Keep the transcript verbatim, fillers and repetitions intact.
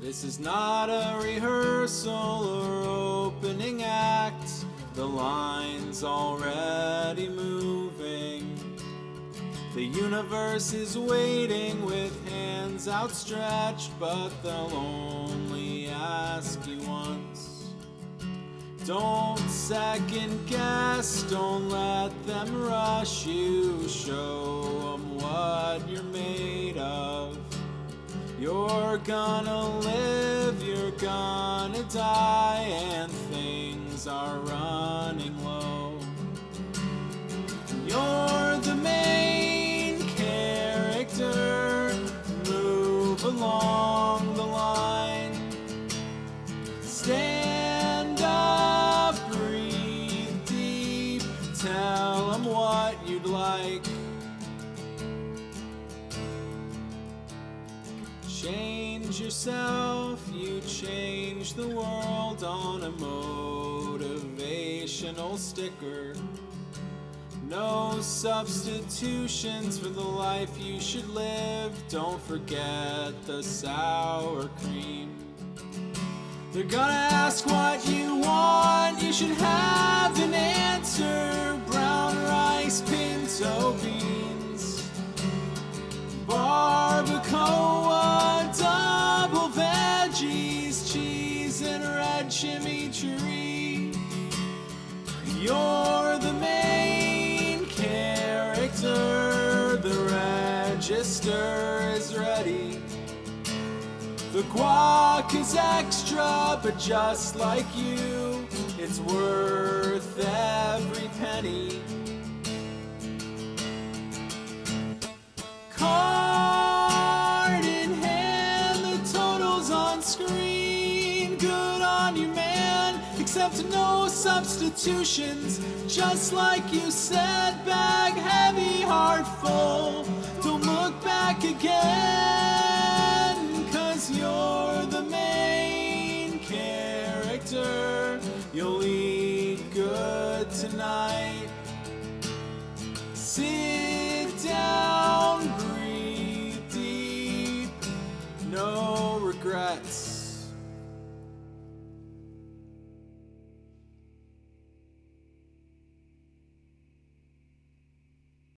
This is not a rehearsal or opening act. The line's already moving. The universe is waiting with hands outstretched, but they'll only ask you once. Don't second guess, don't let them rush you. Show them what you're made of. You're gonna live, you're gonna die, and things are running low. You're the main character, move along the line. Stand up, breathe deep, tell them what you'd like. Change yourself, you change the world on a motivational sticker. No substitutions for the life you should live. Don't forget the sour cream. They're gonna ask what you want, you should have an answer. Brown rice, pinto beans, barbacoa, double veggies, cheese, and red chimichurri. You're the main character, the register is ready. The guac is extra, but just like you, it's worth every penny. Card in hand, the total's on screen. Good on you, man, except no substitutions. Just like you said, bag heavy, heart full. Don't look back again.